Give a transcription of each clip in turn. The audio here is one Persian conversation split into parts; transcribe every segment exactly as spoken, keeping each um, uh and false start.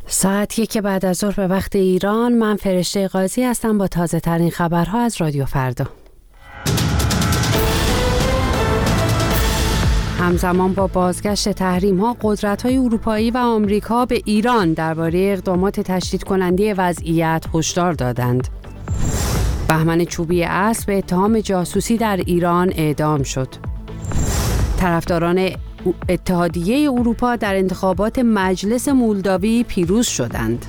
ساعت یک بعد از ظهر به وقت ایران. من فرشته قاضی هستم با تازه ترین خبرها از رادیو فردا. همزمان با بازگشت تحریم‌ها، قدرت‌های اروپایی و آمریکا به ایران درباره اقدامات تشدید کننده وضعیت هشدار دادند. بهمن چوبی اصل به اتهام جاسوسی در ایران اعدام شد. طرفداران اتحادیه اروپا در انتخابات مجلس مولداوی پیروز شدند.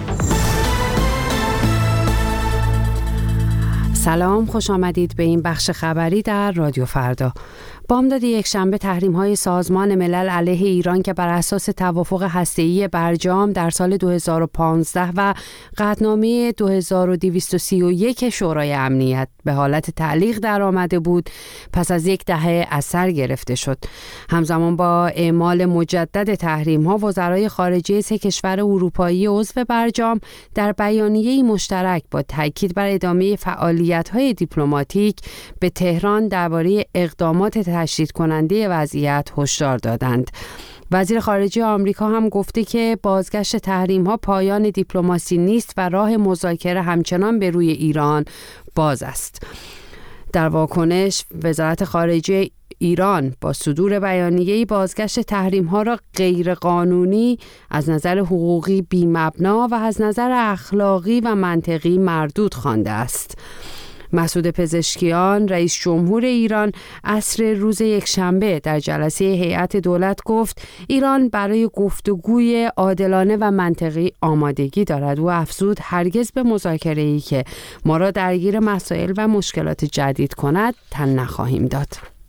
سلام، خوش آمدید به این بخش خبری در رادیو فردا. بامداد یکشنبه تحریم‌های سازمان ملل علیه ایران که بر اساس توافق هسته‌ای برجام در سال دو هزار و پانزده و قطعنامه دو هزار و دویست و سی و یک شورای امنیت به حالت تعلیق در آمده بود، پس از یک دهه از سر گرفته شد. همزمان با اعمال مجدد تحریم‌ها، وزرای خارجه سه کشور اروپایی عضو برجام در بیانیه‌ای مشترک با تاکید بر ادامه فعالیت‌های دیپلماتیک به تهران درباره اقدامات تشدید کننده وضعیت هشدار دادند. وزیر خارجه آمریکا هم گفته که بازگشت تحریم‌ها پایان دیپلماسی نیست و راه مذاکره همچنان به روی ایران باز است. در واکنش، وزارت خارجه ایران با صدور بیانیه‌ای بازگشت تحریم‌ها را غیرقانونی، از نظر حقوقی بی‌مبنا و از نظر اخلاقی و منطقی مردود خوانده است. مسعود پزشکیان، رئیس جمهور ایران، عصر روز یکشنبه در جلسه هیئت دولت گفت ایران برای گفتگوی عادلانه و منطقی آمادگی دارد. او افزود هرگز به مذاکره‌ای که ما را درگیر مسائل و مشکلات جدید کند تن نخواهیم داد.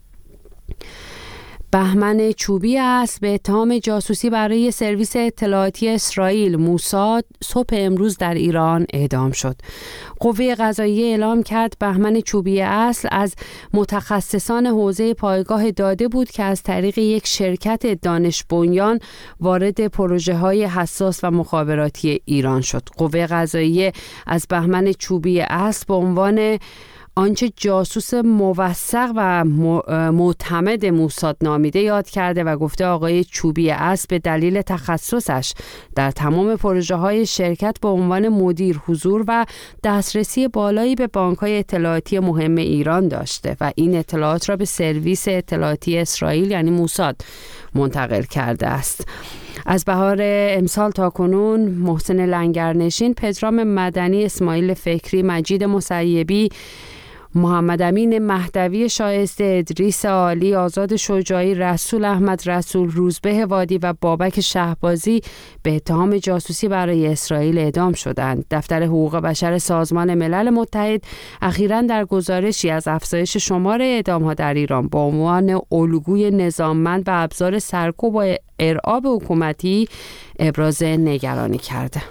بهمن چوبی اصل به اتهام جاسوسی برای سرویس اطلاعاتی اسرائیل موساد صبح امروز در ایران اعدام شد. قوه قضاییه اعلام کرد بهمن چوبی اصل از متخصصان حوزه پایگاه داده بود که از طریق یک شرکت دانش بنیان وارد پروژه‌های حساس و مخابراتی ایران شد. قوه قضاییه از بهمن چوبی اصل به عنوان آنچه جاسوس موثق و معتمد موساد نامیده یاد کرده و گفته آقای چوبی اصل به دلیل تخصصش در تمام پروژه‌های شرکت به عنوان مدیر حضور و دسترسی بالایی به بانک‌های اطلاعاتی مهم ایران داشته و این اطلاعات را به سرویس اطلاعاتی اسرائیل یعنی موساد منتقل کرده است. از بهار امسال تا کنون محسن لنگرنشین، پدرام مدنی، اسماعیل فکری، مجید مسیبی، محمد امین مهدوی شایسته، ادریس عالی، آزاد شجاعی، رسول احمد رسول، روزبه وادی و بابک شهبازی به اتهام جاسوسی برای اسرائیل اعدام شدند. دفتر حقوق بشر سازمان ملل متحد اخیراً در گزارشی از افزایش شمار اعدام‌ها در ایران با عنوان الگوی نظاممند و ابزار سرکوب و ارعاب حکومتی ابراز نگرانی کرده.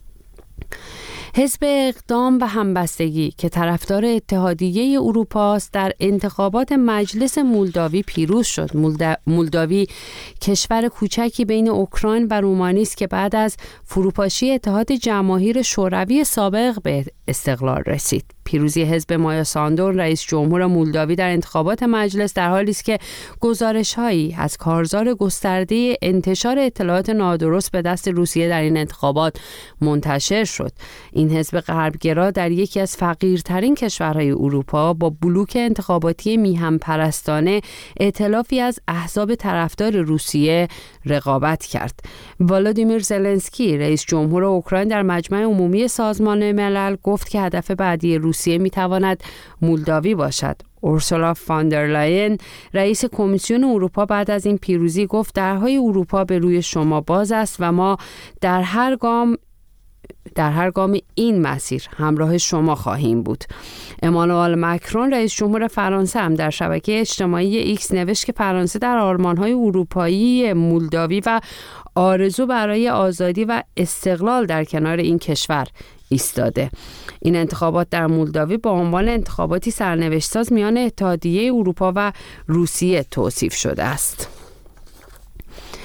حزب اقدام و همبستگی که طرفدار اتحادیه اروپا است در انتخابات مجلس مولداوی پیروز شد. مولداوی کشور کوچکی بین اوکراین و رومانی است که بعد از فروپاشی اتحاد جماهیر شوروی سابق به استقلال رسید. پیروزی حزب مایا ساندون، رئیس جمهور مولداوی، در انتخابات مجلس در حالی است که گزارش‌هایی از کارزار گسترده انتشار اطلاعات نادرست به دست روسیه در این انتخابات منتشر شد. این حزب غربگرا در یکی از فقیرترین کشورهای اروپا با بلوک انتخاباتی میهم پرستانه ائتلافی از احزاب طرفدار روسیه رقابت کرد. ولادیمیر زلنسکی، رئیس جمهور اوکراین، در مجمع عمومی سازمان ملل گفت که هدف بعدی روسیه میتواند مولداوی باشد. اورسولا فاندرلاین، رئیس کمیسیون اروپا، بعد از این پیروزی گفت درهای اروپا به روی شما باز است و ما در هر گام در هر گام این مسیر همراه شما خواهیم بود. امانوئل مکرون، رئیس جمهور فرانسه، هم در شبکه اجتماعی ایکس نوشت که فرانسه در آرمان‌های اروپایی مولداوی و آرزو برای آزادی و استقلال در کنار این کشور ایستاده. این انتخابات در مولداوی با عنوان انتخاباتی سرنوشت‌ساز میان اتحادیه اروپا و روسیه توصیف شده است.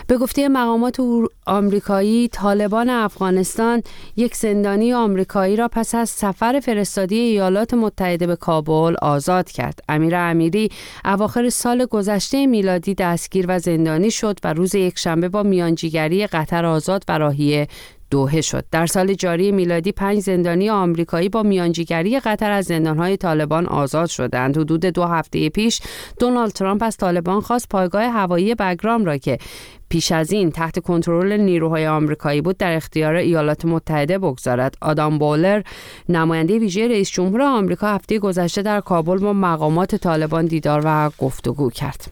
به گفته مقامات آمریکایی، طالبان افغانستان یک زندانی آمریکایی را پس از سفر فرستادی ایالات متحده به کابل آزاد کرد. امیر امیری اواخر سال گذشته میلادی دستگیر و زندانی شد و روز یکشنبه با میانجیگری قطر آزاد و راهی دوحه شد. در سال جاری میلادی پنج زندانی آمریکایی با میانجیگری قطر از زندانهای طالبان آزاد شدند. حدود دو هفته پیش دونالد ترامپ از طالبان خواست پایگاه هوایی بگرام را که پیش از این تحت کنترل نیروهای آمریکایی بود در اختیار ایالات متحده بگذارد. آدام بولر، نماینده ویژه رئیس جمهور آمریکا، هفته گذشته در کابل با مقامات طالبان دیدار و گفتگو کرد.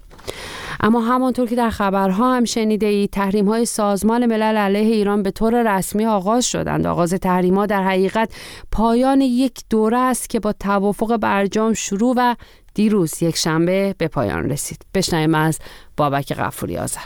اما همانطور که در خبرها هم شنیده اید، تحریم‌های سازمان ملل علیه ایران به طور رسمی آغاز شدند. آغاز تحریم‌ها در حقیقت پایان یک دوره است که با توافق برجام شروع و دیروز یک شنبه به پایان رسید. بشنویم از بابک غفوری آذر.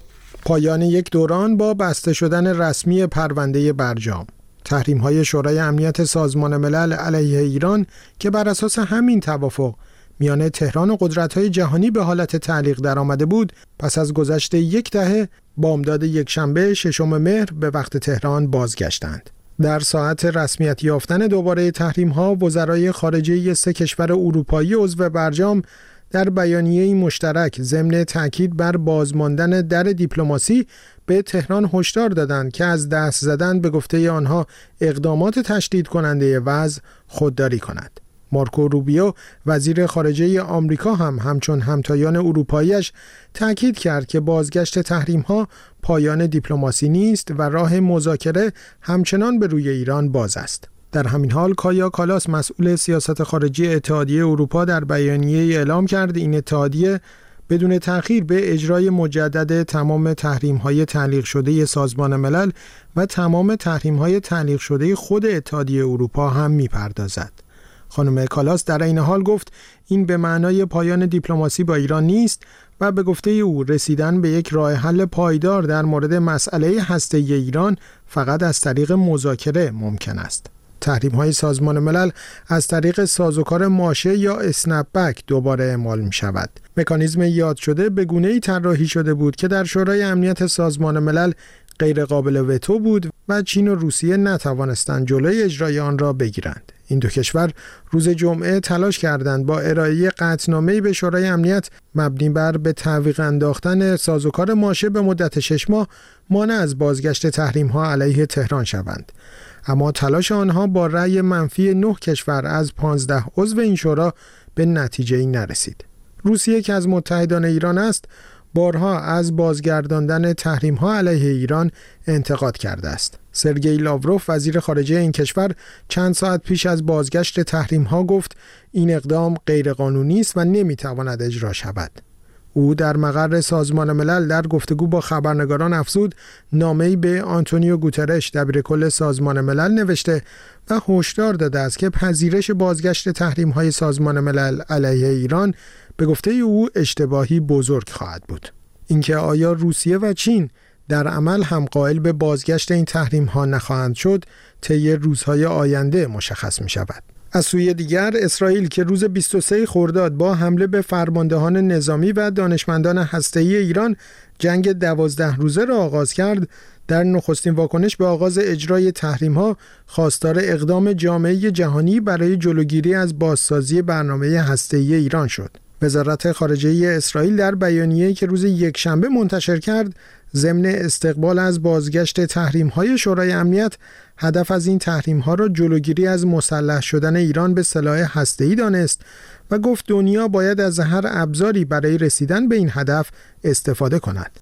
پایان یک دوران با بسته شدن رسمی پرونده برجام. تحریم‌های شورای امنیت سازمان ملل علیه ایران که بر اساس همین توافق میان تهران و قدرت‌های جهانی به حالت تعلیق درآمده بود، پس از گذشت یک دهه بامداد یکشنبه ششم مهر به وقت تهران بازگشتند. در ساعت رسمیت یافتن دوباره تحریم‌ها، وزرای خارجه سه کشور اروپایی عضو برجام در بیانیه‌ای مشترک ضمن تاکید بر بازماندن در دیپلماسی به تهران هشدار دادند که از دست زدن به گفته آنها اقدامات تشدید کننده وضع خودداری کند. مارکو روبیو، وزیر خارجه آمریکا، هم همچون همتایان اروپایی‌اش تاکید کرد که بازگشت تحریم‌ها پایان دیپلماسی نیست و راه مذاکره همچنان به روی ایران باز است. در همین حال کایا کالاس، مسئول سیاست خارجی اتحادیه اروپا، در بیانیه‌ای اعلام کرد این اتحادیه بدون تأخیر به اجرای مجدد تمام تحریم‌های تعلیق شده سازمان ملل و تمام تحریم‌های تعلیق شده خود اتحادیه اروپا هم می‌پردازد. خانم کالاس در این حال گفت این به معنای پایان دیپلماسی با ایران نیست و به گفته او رسیدن به یک راه حل پایدار در مورد مسئله هسته‌ای ایران فقط از طریق مذاکره ممکن است. تحریم‌های سازمان ملل از طریق سازوکار ماشه یا اسنپ بک دوباره اعمال می‌شود. مکانیزم یاد شده به گونه‌ای طراحی شده بود که در شورای امنیت سازمان ملل غیر قابل وتو بود و چین و روسیه نتوانستند جلوی اجرای آن را بگیرند. این دو کشور روز جمعه تلاش کردند با ارائه قطعنامه‌ای به شورای امنیت مبنی بر به تعویق انداختن سازوکار ماشه به مدت شش ماه مانع از بازگشت تحریم‌ها علیه تهران شوند. اما تلاش آنها با رأی منفی نه کشور از پانزده عضو این شورا به نتیجه‌ای نرسید. روسیه که از متحدان ایران است، بارها از بازگرداندن تحریم‌ها علیه ایران انتقاد کرده است. سرگئی لاوروف، وزیر خارجه این کشور، چند ساعت پیش از بازگشت تحریم‌ها گفت این اقدام غیرقانونی است و نمی‌تواند اجرا شود. او در مقر سازمان ملل در گفتگو با خبرنگاران افزود نامه‌ای به آنتونیو گوترش، دبیرکل سازمان ملل، نوشته و هشدار داده است که پذیرش بازگشت تحریم‌های سازمان ملل علیه ایران به گفته او اشتباهی بزرگ خواهد بود. اینکه آیا روسیه و چین در عمل هم قائل به بازگشت این تحریم‌ها نخواهند شد، طی روزهای آینده مشخص می‌شود. از سوی دیگر اسرائیل که روز بیست و سوم خرداد با حمله به فرماندهان نظامی و دانشمندان هسته‌ای ایران جنگ دوازده روزه را آغاز کرد، در نخستین واکنش به آغاز اجرای تحریم‌ها خواستار اقدام جامعه جهانی برای جلوگیری از بازسازی برنامه هسته‌ای ایران شد. وزارت خارجه اسرائیل در بیانیه‌ای که روز یکشنبه منتشر کرد، ضمن استقبال از بازگشت تحریم‌های شورای امنیت، هدف از این تحریم‌ها را جلوگیری از مسلح شدن ایران به سلاح هسته‌ای دانست و گفت دنیا باید از هر ابزاری برای رسیدن به این هدف استفاده کند.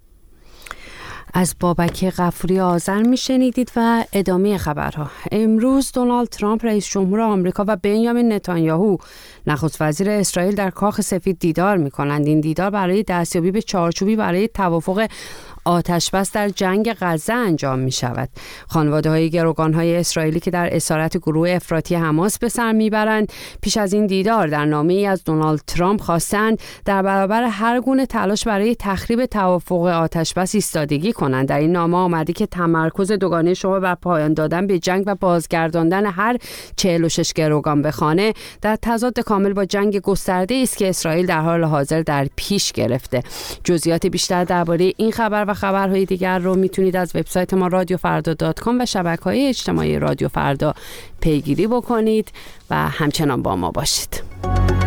از بابک غفوری آذر میشنیدید و ادامه خبرها. امروز دونالد ترامپ رئیس جمهور آمریکا و بنیامین نتانیاهو نخست وزیر اسرائیل در کاخ سفید دیدار میکنند. این دیدار برای دستیابی به چارچوبی برای توافق آتشبس در جنگ غزه انجام می شود. خانواده های گروگان های اسرائیلی که در اسارت گروه افراطی حماس به سر می برند پیش از این دیدار در نامه ای از دونالد ترامپ خواستند در برابر هر گونه تلاش برای تخریب توافق آتشبس ایستادگی کنند. در این نامه آمده که تمرکز دوگانه شما بر پایان دادن به جنگ و بازگرداندن هر چهل و شش گروگان به خانه در تضاد کامل کامل با جنگ گسترده است که اسرائیل در حال حاضر در پیش گرفته. جزئیات بیشتر درباره این خبر و خبرهای دیگر رو میتونید از وبسایت ما رادیو فردا دات کام و شبکه‌های اجتماعی رادیو فردا پیگیری بکنید و همچنان با ما باشید.